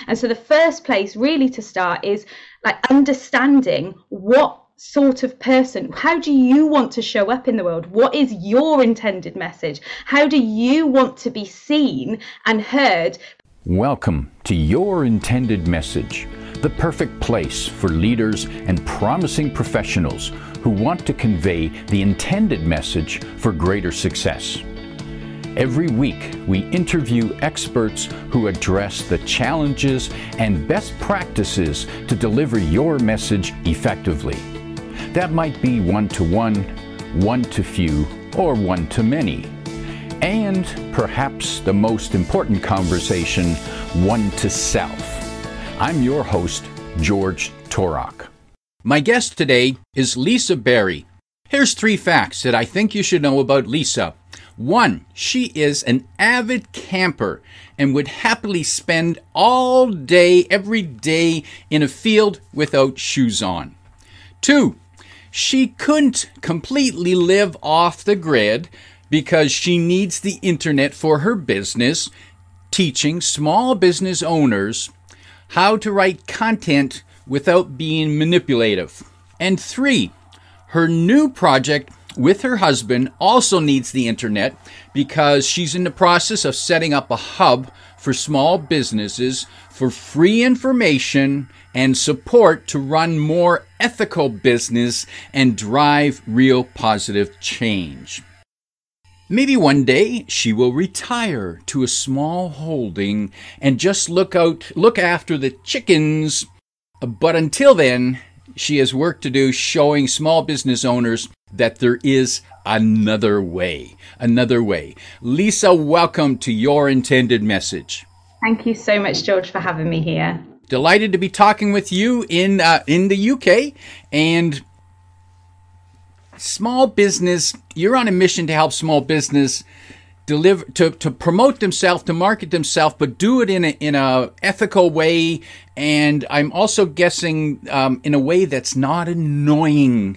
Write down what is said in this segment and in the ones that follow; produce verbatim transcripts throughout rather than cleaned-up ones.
And so the first place really to start is like understanding what sort of person, how do you want to show up in the world? What is your intended message? How do you want to be seen and heard? Welcome to Your Intended Message, the perfect place for leaders and promising professionals who want to convey the intended message for greater success. Every week, we interview experts who address the challenges and best practices to deliver your message effectively. That might be one-to-one, one-to-few, or one-to-many. And perhaps the most important conversation, one-to-self. I'm your host, George Torok. My guest today is Lisa Berry. Here's three facts that I think you should know about Lisa. One, she is an avid camper and would happily spend all day, every day in a field without shoes on. Two, she couldn't completely live off the grid because she needs the internet for her business, teaching small business owners how to write content without being manipulative. And three, her new project with her husband also needs the internet because she's in the process of setting up a hub for small businesses for free information and support to run more ethical business and drive real positive change. Maybe one day she will retire to a small holding and just look out, look after the chickens. But until then, she has work to do showing small business owners that there is another way, another way. Lisa, welcome to Your Intended Message. Thank you so much, George, for having me here. Delighted to be talking with you in uh, in the U K. And small business, you're on a mission to help small business deliver, to, to promote themselves, to market themselves, but do it in a in a ethical way. And I'm also guessing um, in a way that's not annoying.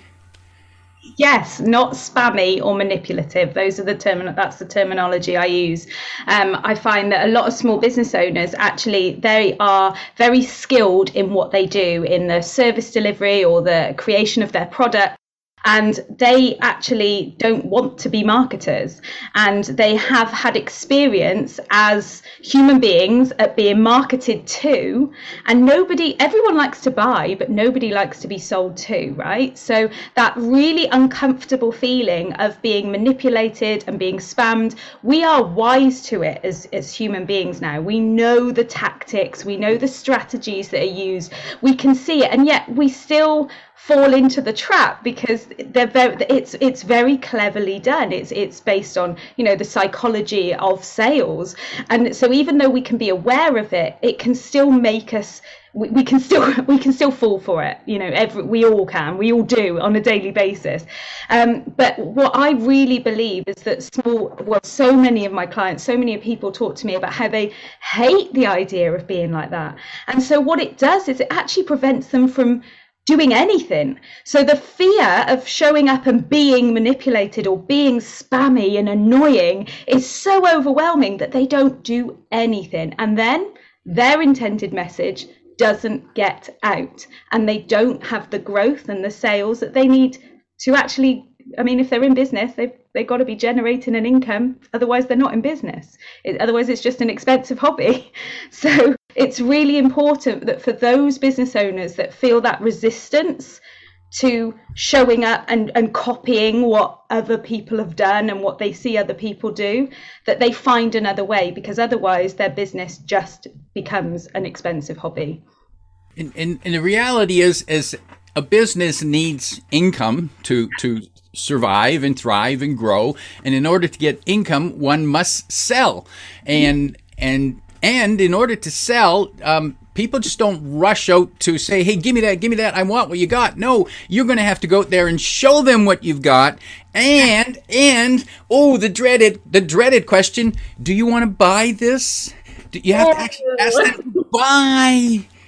Yes, not spammy or manipulative. Those are the term. That's the terminology I use. Um, I find that a lot of small business owners actually they are very skilled in what they do in the service delivery or the creation of their product. And they actually don't want to be marketers. And they have had experience as human beings at being marketed to. And nobody, everyone likes to buy, but nobody likes to be sold to, right? So that really uncomfortable feeling of being manipulated and being spammed, we are wise to it as, as human beings now. We know the tactics, we know the strategies that are used, we can see it, and yet we still fall into the trap because they're very, it's it's very cleverly done. It's it's based on, you know, the psychology of sales, and so even though we can be aware of it, it can still make us. We, we can still we can still fall for it. You know, every we all can. We all do on a daily basis. Um, but what I really believe is that small. Well, so many of my clients, so many people talk to me about how they hate the idea of being like that, and so what it does is it actually prevents them from doing anything. So the fear of showing up and being manipulated or being spammy and annoying is so overwhelming that they don't do anything. And then their intended message doesn't get out and they don't have the growth and the sales that they need to actually, I mean, if they're in business, they've, they've got to be generating an income. Otherwise, they're not in business. It, otherwise, it's just an expensive hobby. So it's really important that for those business owners that feel that resistance to showing up and, and copying what other people have done and what they see other people do, that they find another way, because otherwise their business just becomes an expensive hobby. And, and, and the reality is, is a business needs income to, to survive and thrive and grow. And in order to get income, one must sell. And, and, and in order to sell, um, people just don't rush out to say, hey, give me that, give me that. I want what you got. No, you're going to have to go out there and show them what you've got. And, and, oh, the dreaded, the dreaded question, do you want to buy this? Do you have to actually ask them to buy?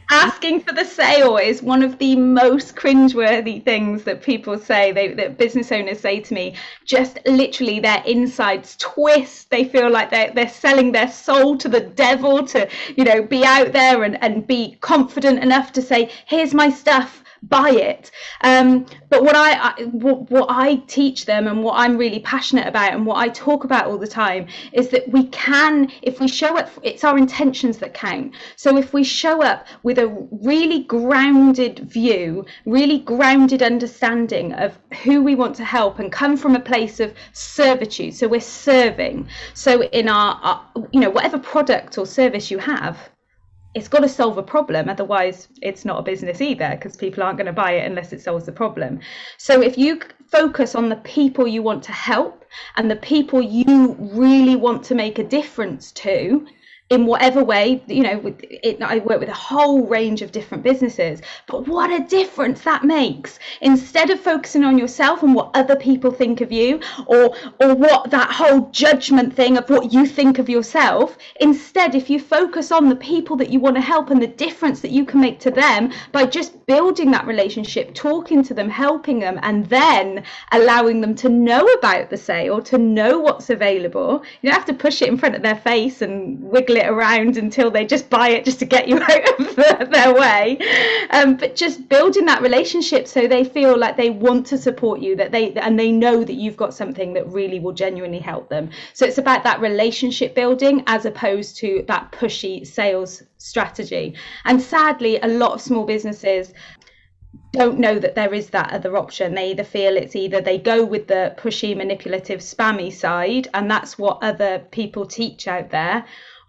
Asking for the sale is one of the most cringeworthy things that people say, they, that business owners say to me. Just literally their insides twist. They feel like they're, they're selling their soul to the devil to, you know, be out there and, and be confident enough to say, here's my stuff, buy it. Um, but what I, I what, what I teach them, and what I'm really passionate about, and what I talk about all the time, is that we can, if we show up, it's our intentions that count. So if we show up with a really grounded view, really grounded understanding of who we want to help, and come from a place of servitude, so we're serving. So in our, our you know, whatever product or service you have, it's got to solve a problem. Otherwise, it's not a business either, because people aren't going to buy it unless it solves the problem. So if you focus on the people you want to help and the people you really want to make a difference to, in whatever way, you know, with it, I work with a whole range of different businesses, but what a difference that makes. Instead of focusing on yourself and what other people think of you, or or what that whole judgment thing of what you think of yourself, instead, if you focus on the people that you want to help and the difference that you can make to them by just building that relationship, talking to them, helping them, and then allowing them to know about the sale, to know what's available. You don't have to push it in front of their face and wiggle it around until they just buy it just to get you out of the, their way, um, but just building that relationship so they feel like they want to support you, that they and they know that you've got something that really will genuinely help them. So it's about that relationship building as opposed to that pushy sales strategy. And sadly, a lot of small businesses don't know that there is that other option. They either feel it's either they go with the pushy, manipulative, spammy side, and that's what other people teach out there,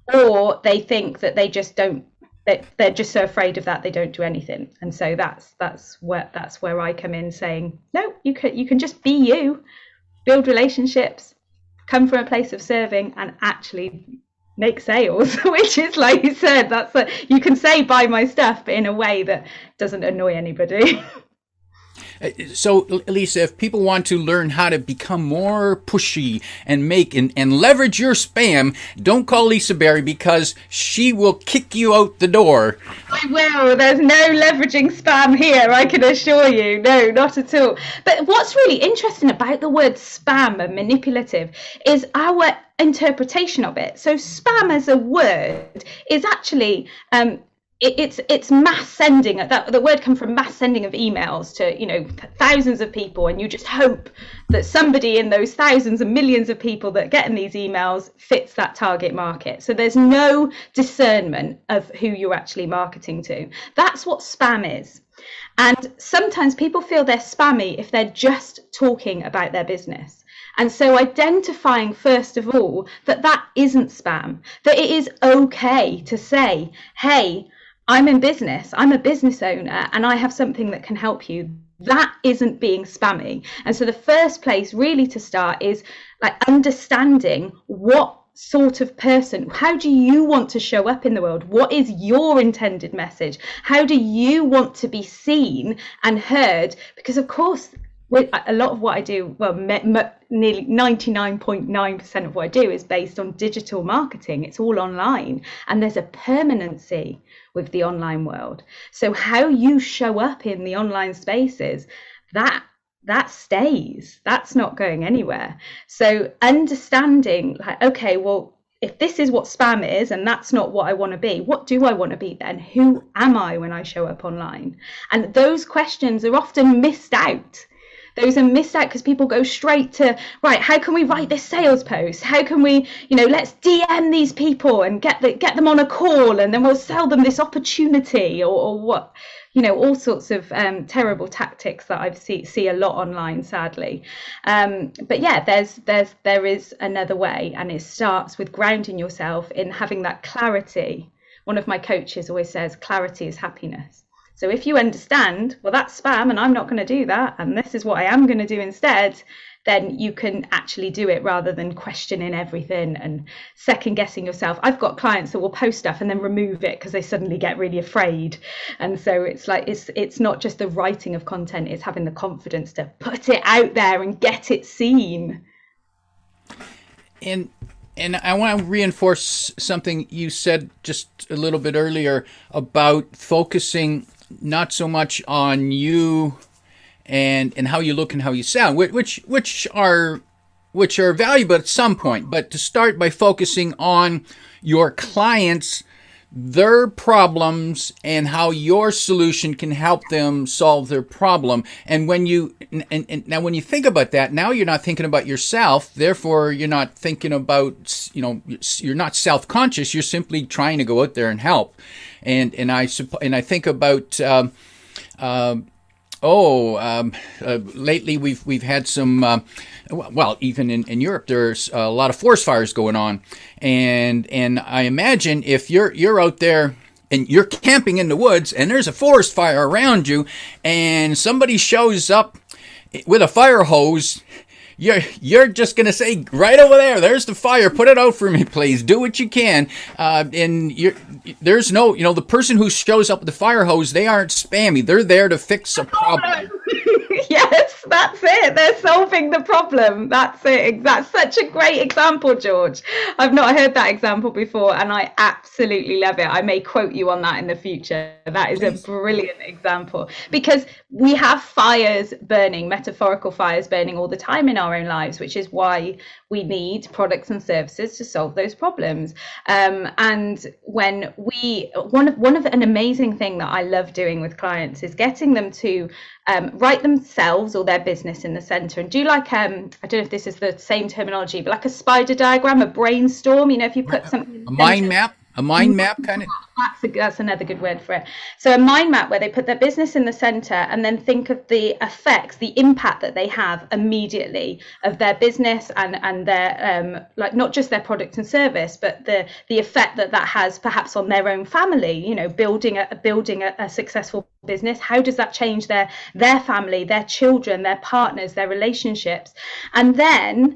or they think that they just don't, that they're just so afraid of that they don't do anything. And so that's that's where that's where I come in, saying, no, you can you can just be you, build relationships, come from a place of serving, and actually make sales, which is, like you said, that's a, you can say buy my stuff, but in a way that doesn't annoy anybody. So, Lisa, if people want to learn how to become more pushy and make and, and leverage your spam, don't call Lisa Berry, because she will kick you out the door. I will. There's no leveraging spam here, I can assure you. No, not at all. But what's really interesting about the word spam and manipulative is our interpretation of it. So spam as a word is actually um it, it's it's mass sending. That the word comes from mass sending of emails to, you know, thousands of people, and you just hope that somebody in those thousands and millions of people that are getting these emails fits that target market. So there's no discernment of who you're actually marketing to. That's what spam is. And sometimes people feel they're spammy if they're just talking about their business. And so identifying, first of all, that that isn't spam, that it is okay to say, hey, I'm in business, I'm a business owner, and I have something that can help you. That isn't being spammy. And so the first place really to start is like understanding what sort of person, how do you want to show up in the world? What is your intended message? How do you want to be seen and heard? Because of course, with a lot of what I do, well, me, me, nearly ninety-nine point nine percent of what I do is based on digital marketing. It's all online, and there's a permanency with the online world. So how you show up in the online spaces, that that stays. That's not going anywhere. So understanding, like, okay, well, if this is what spam is and that's not what I want to be, what do I want to be then? Who am I when I show up online? And those questions are often missed out. Those are missed out because people go straight to, right, how can we write this sales post? How can we, you know, let's D M these people and get the, get them on a call, and then we'll sell them this opportunity, or, or what, you know, all sorts of um, terrible tactics that I've see see a lot online, sadly. Um, but yeah, there's there's there is another way, and it starts with grounding yourself in having that clarity. One of my coaches always says, clarity is happiness. So if you understand, well, that's spam and I'm not going to do that, and this is what I am going to do instead, then you can actually do it rather than questioning everything and second guessing yourself. I've got clients that will post stuff and then remove it because they suddenly get really afraid. And so it's like, it's it's not just the writing of content, it's having the confidence to put it out there and get it seen. And and I want to reinforce something you said just a little bit earlier about focusing not so much on you and and how you look and how you sound, which which are which are valuable at some point, but to start by focusing on your clients, their problems, and how your solution can help them solve their problem. And when you and, and now when you think about that, now you're not thinking about yourself, therefore you're not thinking about, you know, you're not self-conscious, you're simply trying to go out there and help. And and I and I think about um, uh, oh um, uh, lately we've we've had some uh, well, even in, in Europe, there's a lot of forest fires going on, and and I imagine if you're you're out there and you're camping in the woods and there's a forest fire around you, and somebody shows up with a fire hose, you're you're just gonna say, right over there, there's the fire, put it out for me, please, do what you can. Uh, and you're, there's no, you know, the person who shows up with the fire hose, they aren't spammy, they're there to fix a problem. Yes, that's it. They're solving the problem. That's it. That's such a great example, George. I've not heard that example before, and I absolutely love it. I may quote you on that in the future. That is Please. a brilliant example, because we have fires burning, metaphorical fires burning all the time in our own lives, which is why we need products and services to solve those problems. Um, and when we, one of one of an amazing thing that I love doing with clients is getting them to um, write themselves or their business in the center and do like, um, I don't know if this is the same terminology, but like a spider diagram, a brainstorm, you know, if you put something. A mind map? A mind map kind of? That's, a, that's another good word for it. So a mind map where they put their business in the center and then think of the effects, the impact that they have immediately of their business and, and their, um, like not just their product and service, but the, the effect that that has perhaps on their own family, you know, building a, building a, a successful business. How does that change their, their family, their children, their partners, their relationships? And then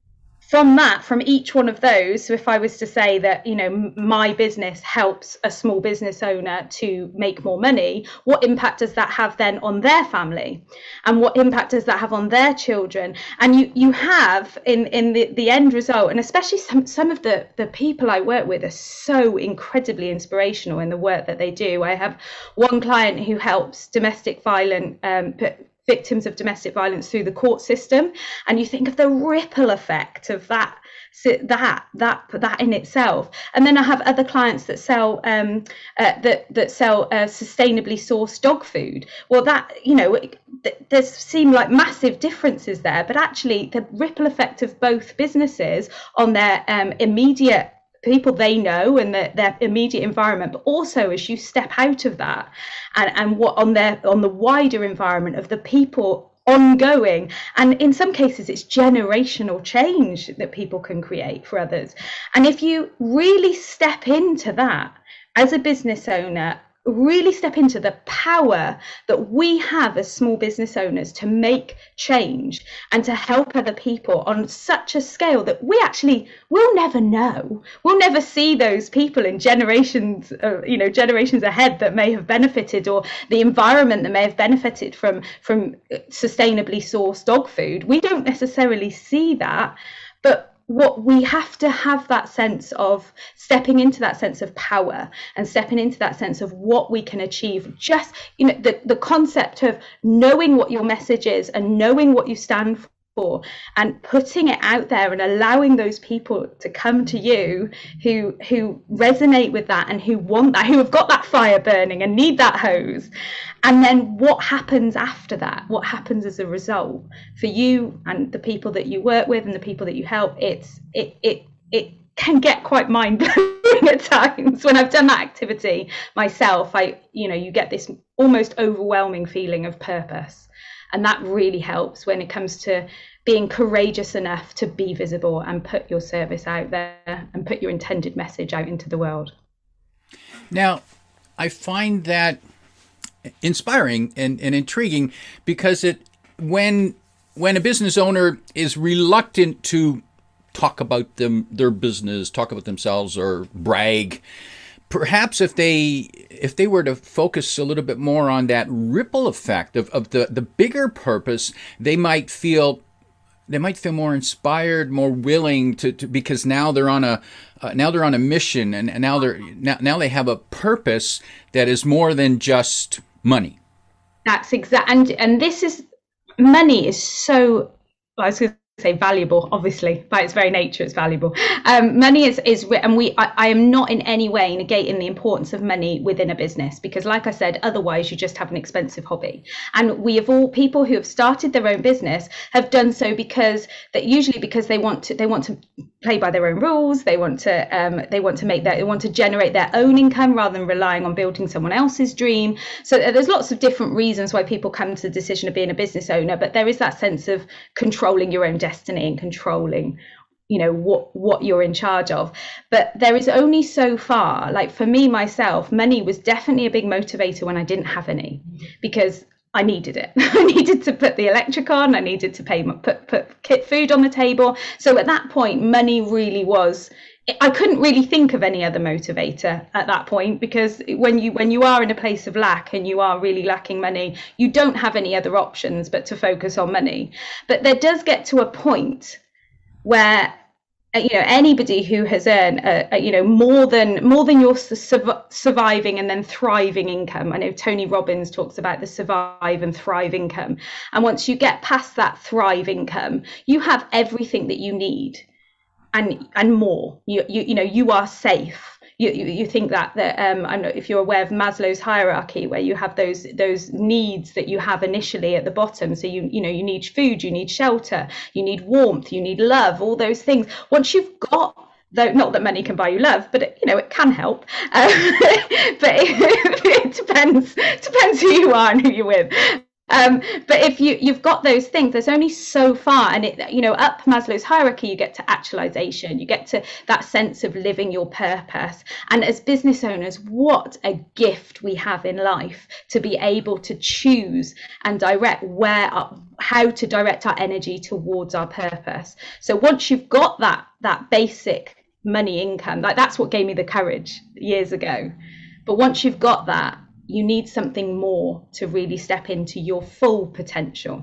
from that, from each one of those, so if I was to say that, you know, my business helps a small business owner to make more money, what impact does that have then on their family? And what impact does that have on their children? And you you have in, in the, the end result, and especially some, some of the, the people I work with are so incredibly inspirational in the work that they do. I have one client who helps domestic violence um, victims of domestic violence through the court system, and you think of the ripple effect of that that that that in itself. And then I have other clients that sell um uh, that that sell uh, sustainably sourced dog food. Well, that, you know, th- there seem like massive differences there, but actually the ripple effect of both businesses on their um immediate people they know and the, their immediate environment, but also as you step out of that and, and what on their on the wider environment of the people ongoing, and in some cases it's generational change that people can create for others. And if you really step into that as a business owner, really step into the power that we have as small business owners to make change and to help other people on such a scale that we actually will never know. We'll never see those people in generations, uh, you know, generations ahead that may have benefited, or the environment that may have benefited from from sustainably sourced dog food. We don't necessarily see that, but what we have to have that sense of stepping into that sense of power and stepping into that sense of what we can achieve. Just, you know, the, the concept of knowing what your message is and knowing what you stand for and putting it out there and allowing those people to come to you who who resonate with that and who want that, who have got that fire burning and need that hose. And then what happens after that? What happens as a result for you and the people that you work with and the people that you help? It's it it it can get quite mind-blowing at times. When I've done that activity myself, I you know you get this almost overwhelming feeling of purpose, and that really helps when it comes to being courageous enough to be visible and put your service out there and put your intended message out into the world. Now, I find that inspiring and, and intriguing because it when when a business owner is reluctant to talk about them their business, talk about themselves, or brag, perhaps if they if they were to focus a little bit more on that ripple effect of, of the, the bigger purpose, they might feel they might feel more inspired, more willing to, to because now they're on a uh, now they're on a mission, and, and now they're now, now they have a purpose that is more than just money. That's exact, and and this is money is so. I was going to say valuable, obviously by its very nature it's valuable. Um, money is is and we I, I am not in any way negating the importance of money within a business, because like I said, otherwise you just have an expensive hobby. And we have all people who have started their own business have done so because that usually because they want to they want to play by their own rules. They want to um, they want to make that they want to generate their own income rather than relying on building someone else's dream. So there's lots of different reasons why people come to the decision of being a business owner, but there is that sense of controlling your own destiny and controlling, you know, what what you're in charge of. But there is only so far. Like for me myself, money was definitely a big motivator when I didn't have any, because I needed it. I needed to put the electric on. I needed to pay, put put kit food on the table. So at that point, money really was. I couldn't really think of any other motivator at that point, because when you when you are in a place of lack and you are really lacking money, you don't have any other options but to focus on money. But there does get to a point where, you know, anybody who has earned a, a, you know more than more than your su- surviving and then thriving income. I know Tony Robbins talks about the survive and thrive income, and once you get past that thrive income, you have everything that you need and and more. You you you know you are safe. You, you you think that that um I don't know if you're aware of Maslow's hierarchy, where you have those those needs that you have initially at the bottom. So you you know you need food, you need shelter, you need warmth, you need love, all those things. Once you've got, though not that money can buy you love, but it, you know it can help. Um, but it, it depends depends who you are and who you're with. Um, but if you, you've got those things, there's only so far. And, it, you know, up Maslow's hierarchy, you get to actualization, you get to that sense of living your purpose. And as business owners, what a gift we have in life to be able to choose and direct where, how to direct our energy towards our purpose. So once you've got that, that basic money income, like that's what gave me the courage years ago. But once you've got that, you need something more to really step into your full potential.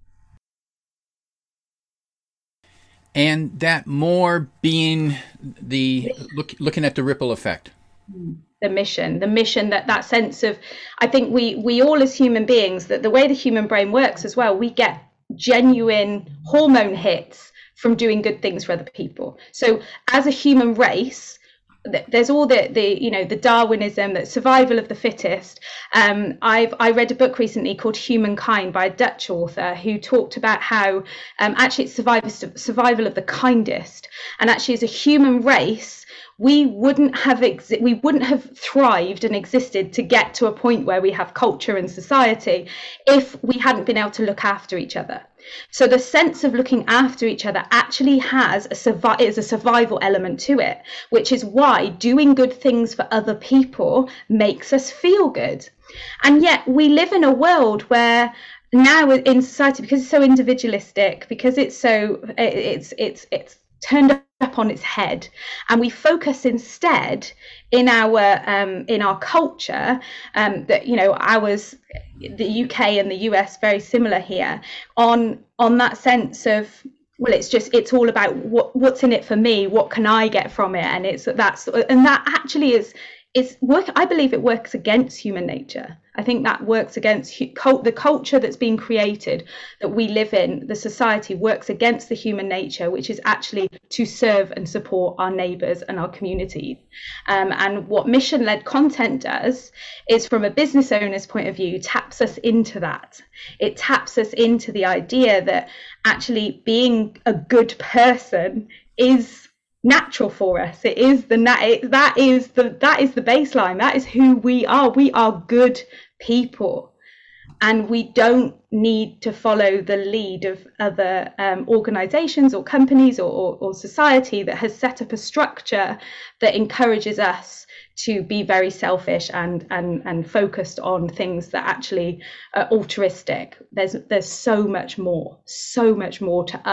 And that more being the look, looking at the ripple effect. The mission, the mission, that that sense of, I think we we all as human beings, that the way the human brain works as well, we get genuine hormone hits from doing good things for other people. So as a human race, there's all the the you know the Darwinism, that survival of the fittest. um I've I read a book recently called Humankind by a Dutch author who talked about how um actually it's survival survival of the kindest, and actually as a human race we wouldn't have exi- we wouldn't have thrived and existed to get to a point where we have culture and society if we hadn't been able to look after each other. So the sense of looking after each other actually has a survi- is a survival element to it, which is why doing good things for other people makes us feel good. And yet we live in a world where now in society, because it's so individualistic, because it's so it's it's it's turned up on its head, and we focus instead in our um in our culture, um that you know ours, the U K and the U S, very similar here, on on that sense of, well, it's just it's all about what what's in it for me, what can I get from it, and it's that's and that actually is is work. I believe it works against human nature. I think that works against hu- the culture that's been created, that we live in. The society works against the human nature, which is actually to serve and support our neighbours and our communities. Um, and what mission-led content does is, from a business owner's point of view, taps us into that. It taps us into the idea that actually being a good person is natural for us. It is the it, that is the that is the baseline. That is who we are. We are good people, and we don't need to follow the lead of other um, organizations or companies or, or, or society that has set up a structure that encourages us to be very selfish and and and focused on things that actually are altruistic. There's there's so much more, so much more to us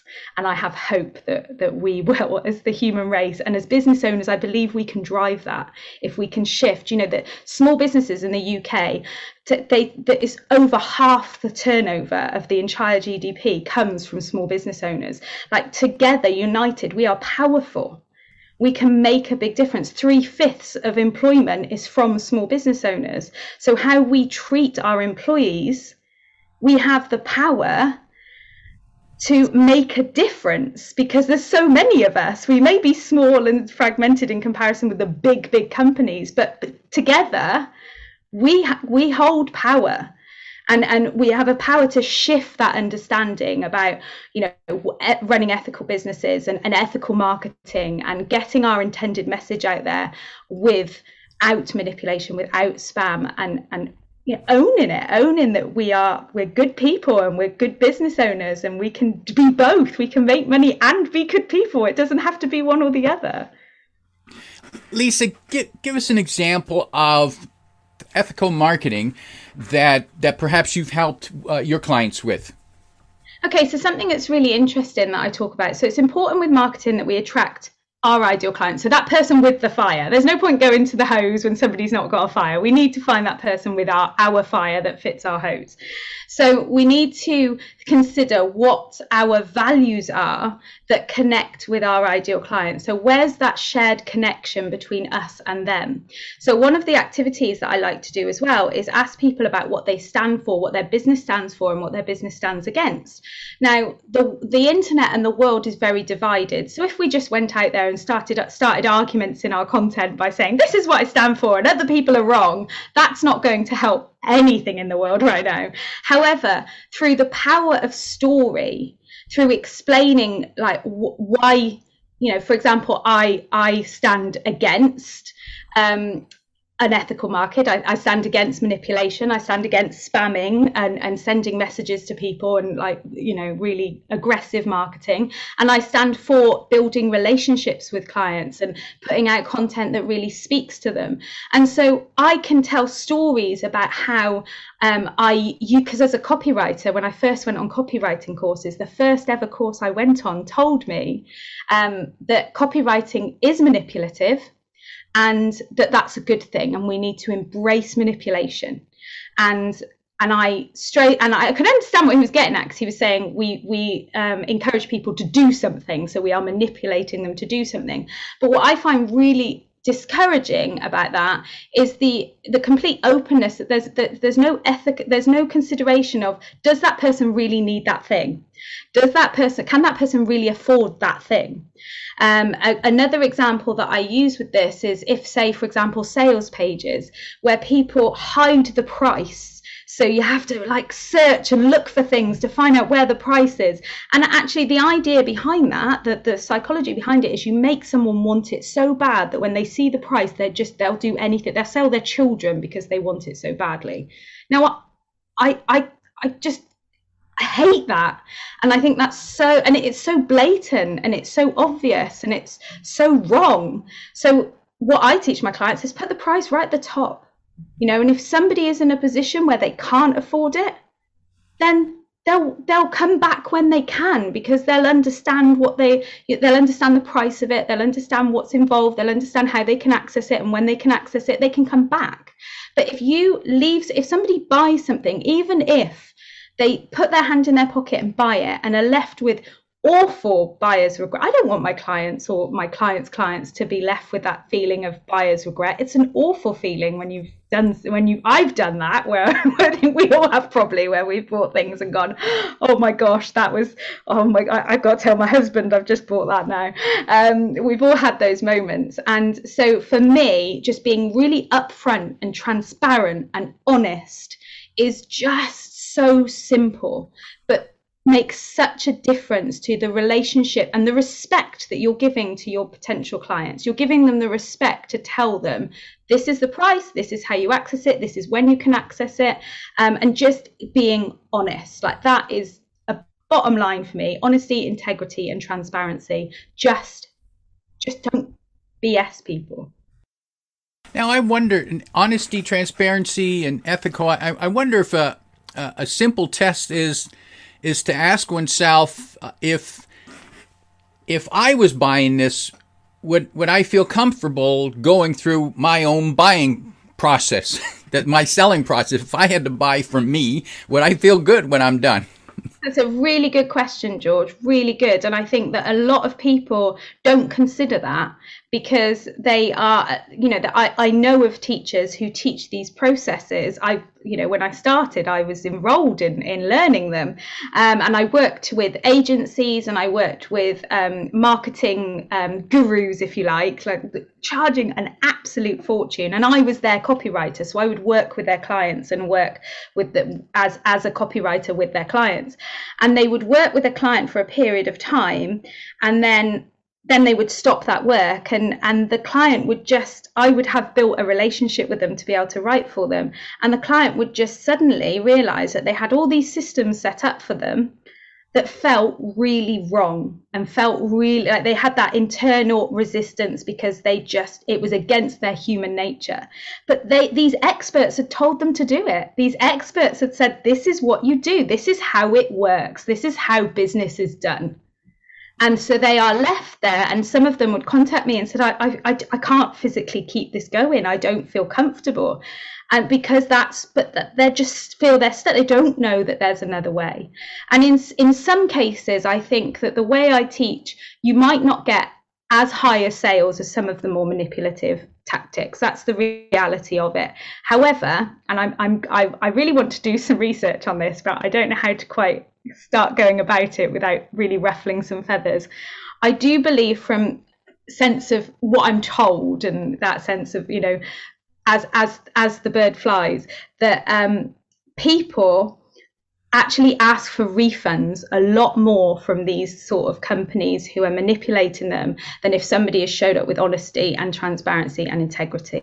And I have hope that that we will, as the human race and as business owners, I believe we can drive that if we can shift. You know, that small businesses in the U K, they that is over half the turnover of the entire G D P comes from small business owners. Like, together, united, we are powerful. We can make a big difference. Three fifths of employment is from small business owners. So how we treat our employees, we have the power to make a difference, because there's so many of us. We may be small and fragmented in comparison with the big, big companies, but, but together we we hold power. And and we have a power to shift that understanding about, you know, running ethical businesses and, and ethical marketing and getting our intended message out there without manipulation, without spam, and and you know, owning it, owning that we are we're good people and we're good business owners, and we can be both. We can make money and be good people. It doesn't have to be one or the other. Lisa, give, give us an example of ethical marketing that that perhaps you've helped uh, your clients with. Okay, so something that's really interesting that I talk about. So it's important with marketing that we attract our ideal client. So that person with the fire. There's no point going to the hose when somebody's not got a fire. We need to find that person with our, our fire that fits our hose. So we need to consider what our values are that connect with our ideal client. So where's that shared connection between us and them? So one of the activities that I like to do as well is ask people about what they stand for, what their business stands for, and what their business stands against. Now, the the internet and the world is very divided. So if we just went out there and started started arguments in our content by saying, this is what I stand for and other people are wrong, that's not going to help anything in the world right now. However, through the power of story, through explaining like w- why, you know, for example, I I stand against um, an ethical market. I, I stand against manipulation. I stand against spamming and, and sending messages to people and like, you know, really aggressive marketing. And I stand for building relationships with clients and putting out content that really speaks to them. And so I can tell stories about how um, I, you, because as a copywriter, when I first went on copywriting courses, the first ever course I went on told me um, that copywriting is manipulative, and that that's a good thing, and we need to embrace manipulation. And and I straight and I could understand what he was getting at, because he was saying we we um, encourage people to do something, so we are manipulating them to do something. But what I find really discouraging about that is the the complete openness that there's that there's no ethic, there's no consideration of, does that person really need that thing? Does that person, can that person really afford that thing? Um, a, another example that I use with this is if, say, for example, sales pages where people hide the price. So you have to like search and look for things to find out where the price is. And actually the idea behind that, the, the psychology behind it, is you make someone want it so bad that when they see the price, they're just, they'll do anything. They'll sell their children because they want it so badly. Now, I, I, I just, I hate that. And I think that's so, and it's so blatant and it's so obvious and it's so wrong. So what I teach my clients is put the price right at the top, you know, and if somebody is in a position where they can't afford it, then they'll, they'll come back when they can, because they'll understand what they, they'll understand the price of it. They'll understand what's involved. They'll understand how they can access it. And when they can access it, they can come back. But if you leave, if somebody buys something, even if they put their hand in their pocket and buy it and are left with awful buyer's regret. I don't want my clients or my clients' clients to be left with that feeling of buyer's regret. It's an awful feeling when you've done, when you, I've done that, where I think we all have probably, where we've bought things and gone, oh my gosh, that was, oh my, I, I've got to tell my husband I've just bought that now. Um, we've all had those moments. And so for me, just being really upfront and transparent and honest is just so simple, but makes such a difference to the relationship and the respect that you're giving to your potential clients. You're giving them the respect to tell them, this is the price, this is how you access it, this is when you can access it, um, and just being honest. Like, that is a bottom line for me. Honesty, integrity, and transparency. Just, just don't B S people. Now, I wonder, honesty, transparency, and ethical, I, I wonder if a, a simple test is is to ask oneself if if I was buying this, would would I feel comfortable going through my own buying process, that my selling process? If I had to buy from me, would I feel good when I'm done? That's a really good question, George. Really good. And I think that a lot of people don't consider that because they are, you know, I, I know of teachers who teach these processes. I, you know, when I started, I was enrolled in, in learning them. Um, and I worked with agencies and I worked with um, marketing um, gurus, if you like, like charging an absolute fortune. And I was their copywriter. So I would work with their clients and work with them as, as a copywriter with their clients. And they would work with a client for a period of time, and then then they would stop that work, and and the client would just, I would have built a relationship with them to be able to write for them, and the client would just suddenly realize that they had all these systems set up for them that felt really wrong and felt really like they had that internal resistance because they just, it was against their human nature. But they, these experts had told them to do it. These experts had said, this is what you do. This is how it works. This is how business is done. And so they are left there, and some of them would contact me and said, I, I, I can't physically keep this going. I don't feel comfortable. And because that's, but they just feel they're stuck. They don't know that there's another way. And in in some cases, I think that the way I teach, you might not get as high a sales as some of the more manipulative tactics. That's the reality of it. However, and I'm I'm I, I really want to do some research on this, but I don't know how to quite start going about it without really ruffling some feathers. I do believe, from sense of what I'm told, and that sense of, you know, as as as the bird flies, that um, people actually ask for refunds a lot more from these sort of companies who are manipulating them than if somebody has showed up with honesty and transparency and integrity.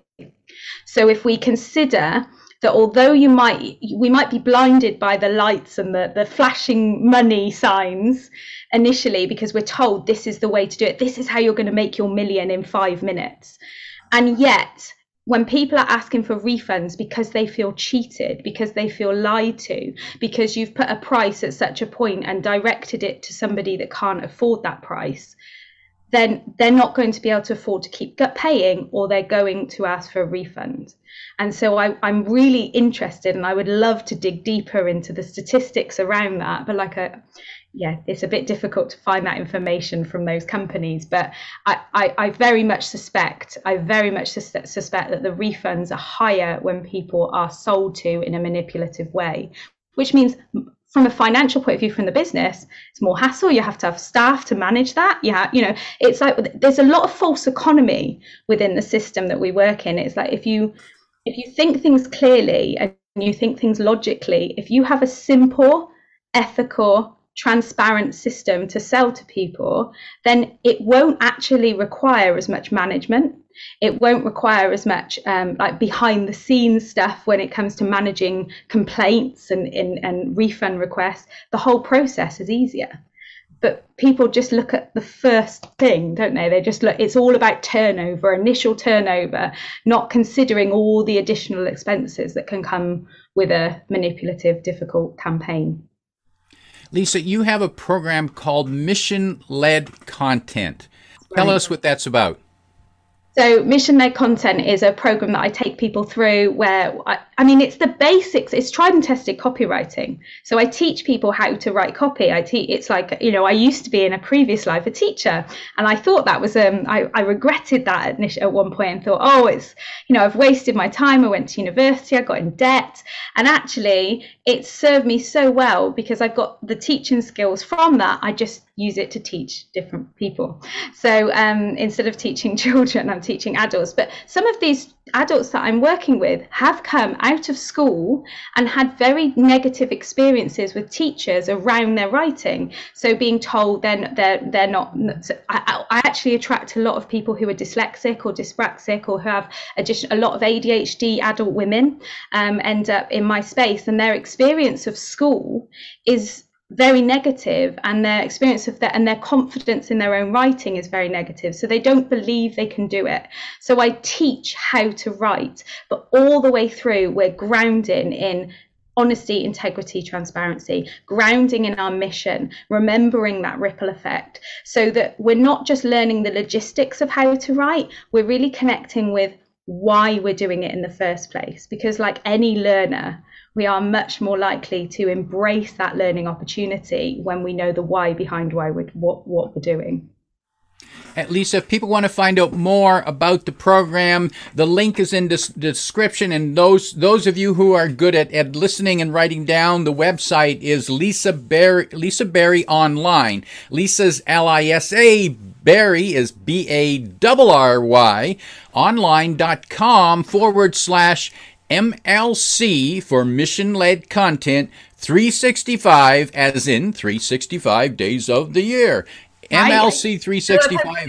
So if we consider that although you might, we might be blinded by the lights and the, the flashing money signs initially because we're told this is the way to do it, this is how you're going to make your million in five minutes. And yet, when people are asking for refunds because they feel cheated, because they feel lied to, because you've put a price at such a point and directed it to somebody that can't afford that price, then they're not going to be able to afford to keep paying, or they're going to ask for a refund. And so I, I'm really interested, and I would love to dig deeper into the statistics around that. But like a, yeah, it's a bit difficult to find that information from those companies. But I, I, I very much suspect, I very much sus- suspect that the refunds are higher when people are sold to in a manipulative way, which means from a financial point of view from the business, it's more hassle. You have to have staff to manage that. Yeah, you know, it's like there's a lot of false economy within the system that we work in. It's like if you if you think things clearly and you think things logically, if you have a simple, ethical, transparent system to sell to people, then it won't actually require as much management. It won't require as much um, like behind the scenes stuff when it comes to managing complaints and, and, and refund requests. The whole process is easier. But people just look at the first thing, don't they? They just look, it's all about turnover, initial turnover, not considering all the additional expenses that can come with a manipulative, difficult campaign. Lisa, you have a program called Mission-Led Content. Tell us what that's about. So Mission-Led Content is a program that I take people through where, I, I mean, it's the basics. It's tried and tested copywriting. So I teach people how to write copy. I teach, it's like, you know, I used to be in a previous life a teacher, and I thought that was, um, I, I regretted that at, at one point and thought, oh, it's, you know, I've wasted my time. I went to university, I got in debt. And actually, it served me so well because I've got the teaching skills from that. I just use it to teach different people. So um, instead of teaching children, I'm teaching adults. But some of these adults that I'm working with have come out of school and had very negative experiences with teachers around their writing. So being told then they're, they're, they're not, I, I actually attract a lot of people who are dyslexic or dyspraxic or who have addition, a lot of A D H D adult women um, end up in my space, and their experience of school is very negative, and their experience of that and their confidence in their own writing is very negative. So they don't believe they can do it. So I teach how to write, but all the way through we're grounding in honesty, integrity, transparency, grounding in our mission, remembering that ripple effect, so that we're not just learning the logistics of how to write, we're really connecting with why we're doing it in the first place. Because like any learner, we are much more likely to embrace that learning opportunity when we know the why behind why we're, what, what we're doing. And Lisa, if people want to find out more about the program, the link is in the description. And those those of you who are good at, at listening and writing down, the website is Lisa Berry, Lisa Berry Online. Lisa's L I S A, Berry is B A R R Y, online.com forward slash M L C for mission-led content three sixty-five, as in three sixty-five days of the year. M L C three sixty-five.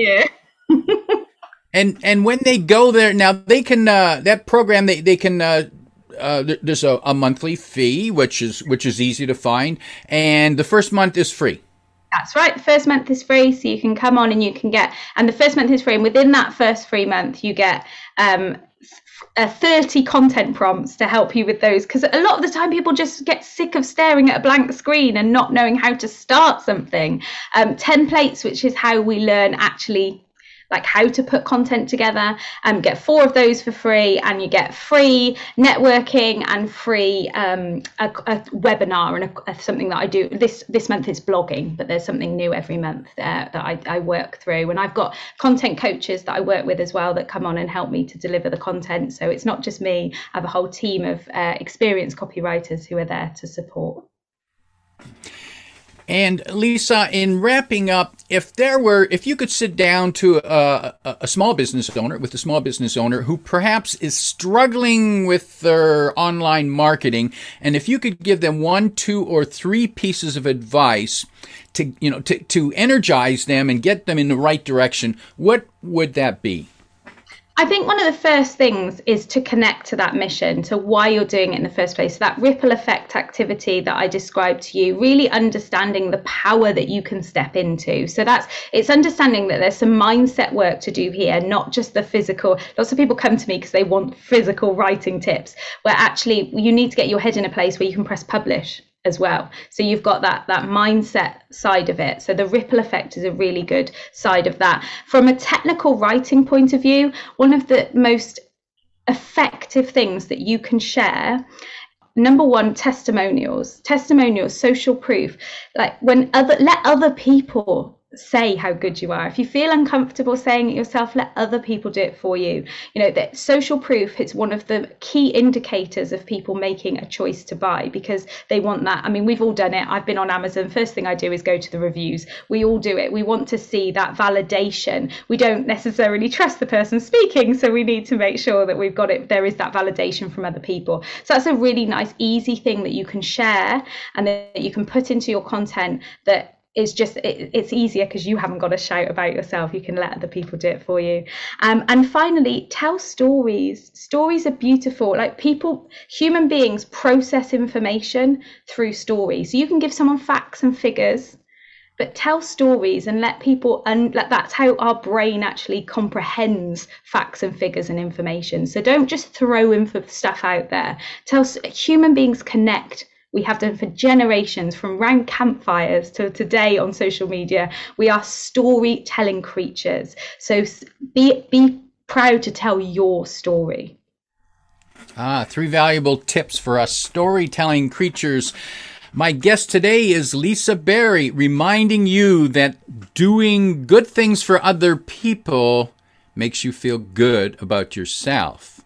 and and when they go there, now they can uh, that program they they can uh, uh, there's a, a monthly fee which is which is easy to find, and the first month is free. That's right. The first month is free, so you can come on and you can get, and the first month is free, and within that first free month you get um Uh, thirty content prompts to help you with those, because a lot of the time people just get sick of staring at a blank screen and not knowing how to start something. Um, templates, which is how we learn actually like how to put content together, and um, get four of those for free, and you get free networking and free um, a, a webinar and a, a, something that I do. This this month is blogging, but there's something new every month uh, that I, I work through. And I've got content coaches that I work with as well that come on and help me to deliver the content. So it's not just me. I have a whole team of uh, experienced copywriters who are there to support. And Lisa, in wrapping up, if there were, if you could sit down to a, a small business owner, with a small business owner who perhaps is struggling with their online marketing, and if you could give them one, two, or three pieces of advice to, you know, to, to energize them and get them in the right direction, what would that be? I think one of the first things is to connect to that mission, to why you're doing it in the first place. So that ripple effect activity that I described to you, really understanding the power that you can step into. So that's, it's understanding that there's some mindset work to do here, not just the physical. Lots of people come to me because they want physical writing tips, where actually you need to get your head in a place where you can press publish as well. So you've got that that mindset side of it. So the ripple effect is a really good side of that. From a technical writing point of view, one of the most effective things that you can share, number one, testimonials, testimonials, social proof. Like when other, let other people say how good you are. If you feel uncomfortable saying it yourself, let other people do it for you. You know, that social proof is one of the key indicators of people making a choice to buy, because they want that. I mean, we've all done it. I've been on Amazon. First thing I do is go to the reviews. We all do it. We want to see that validation. We don't necessarily trust the person speaking, so we need to make sure that we've got it. There is that validation from other people. So that's a really nice, easy thing that you can share and that you can put into your content, that it's just, it, it's easier because you haven't got to shout about yourself. You can let other people do it for you. Um, and finally, tell stories. Stories are beautiful. Like people, human beings process information through stories. So you can give someone facts and figures, but tell stories and let people, and that's how our brain actually comprehends facts and figures and information. So don't just throw info stuff out there. Tell, human beings connect. We have done for generations, from round campfires to today on social media. We are storytelling creatures. So be be proud to tell your story. Ah, three valuable tips for us storytelling creatures. My guest today is Lisa Berry, reminding you that doing good things for other people makes you feel good about yourself.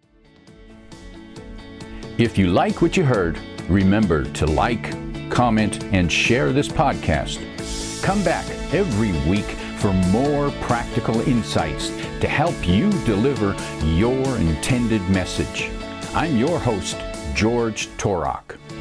If you like what you heard, remember to like, comment, and share this podcast. Come back every week for more practical insights to help you deliver your intended message. I'm your host, George Torok.